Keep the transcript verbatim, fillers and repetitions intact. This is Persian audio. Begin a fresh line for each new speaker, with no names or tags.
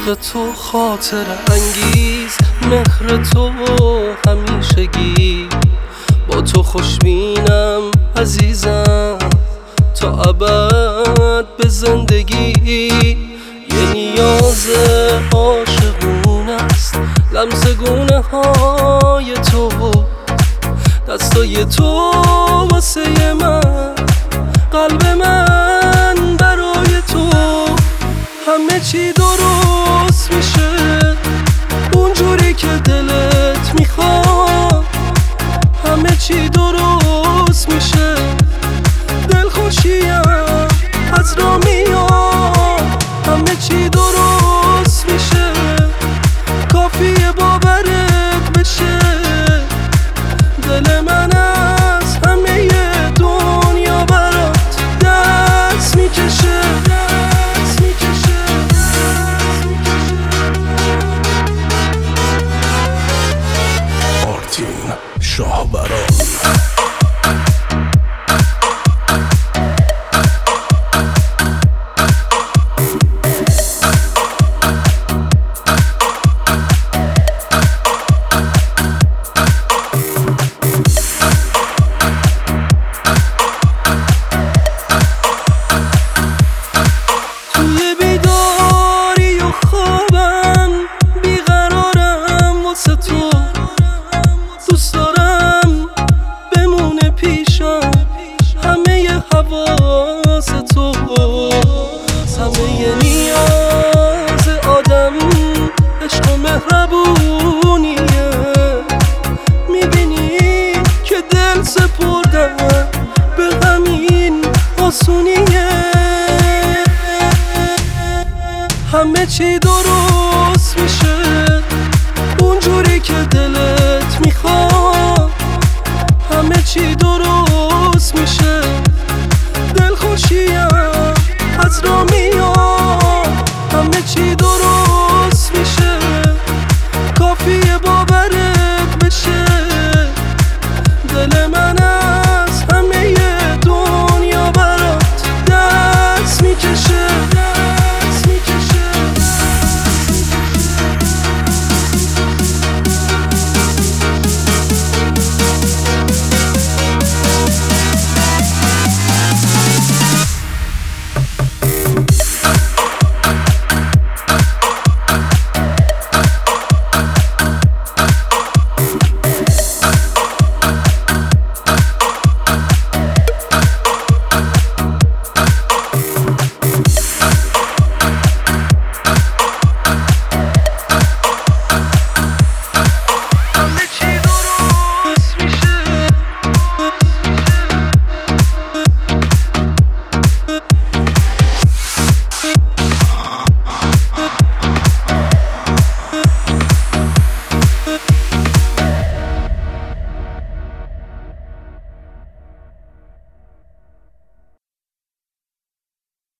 عشق تو خاطر انگیز، مهر تو همیشگی، با تو خوشبینم عزیزم تا ابد به زندگی. یه نیاز عاشقونه است لمس گونه های تو، دستای تو واسه من، قلب من برای تو. همه چی درست میشه اونجوری که دلت میخواد، همه چی درست میشه، دلخوشیم از را میاد. همه چی درست میشه، کافیه باورت بشه، دل من از همه دنیا برات دست میکشه.
مارتین شاهبران.
حواس تو همه نیاز آدم، عشق و مهربونیه. میبینی که دل سپردن به همین آسونیه. همه چی درست میشه اونجوری که دلت میخواد، همه چی درست میشه، دلخوشیم از را می